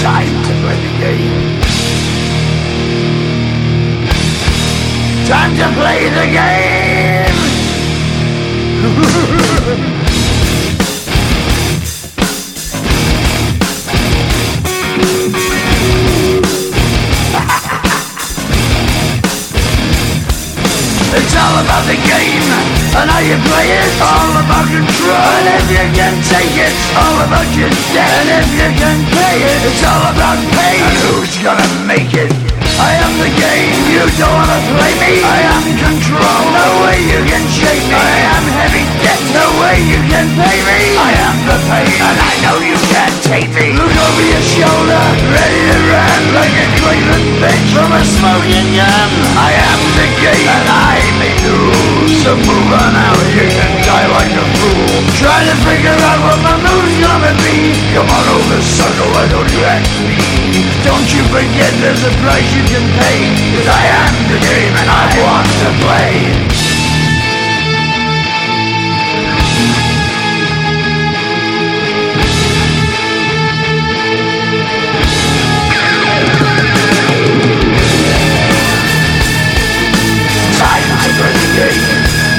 Time to play the game. Time to play the game. It's all about the game and how you play it. All about control, and if you can take it, all about your debt. And if you can pay it, it's all about pain. And who's gonna make it? I am the game, you don't wanna play me. I am control, no way you can shake me. I am heavy debt, no way you can pay me. I am the pain, and I know you can't take me. Look over your shoulder, ready to run like a Cleveland bitch from a smoking gun. I am the game, and I may lose. So move on out, you can die like a fool. Trying to figure out what my move's gonna be. Come on over, sucker, why don't you ask me? Don't you forget there's a price you can pay. 'Cause I am the game and I want to play. Time to play the game.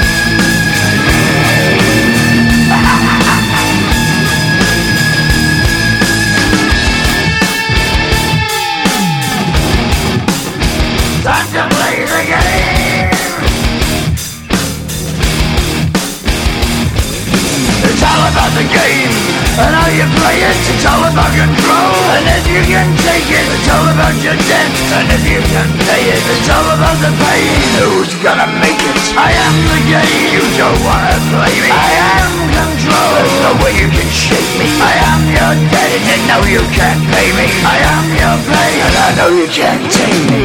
Time to play the game. It's all about the game and how you play it. It's all about control, and if you can take it, it's all about your debt. And if you can pay it, it's all about the pain. Who's gonna make it? I am the game, you don't wanna play me. I am control, there's no way you can shake me. I am your debt, and you know you can't pay me. I am your pain, and I know you can't take me.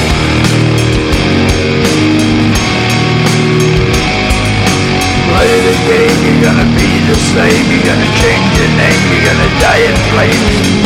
Play the game, you're gonna be the same. You're gonna change your name, you're gonna die in flames.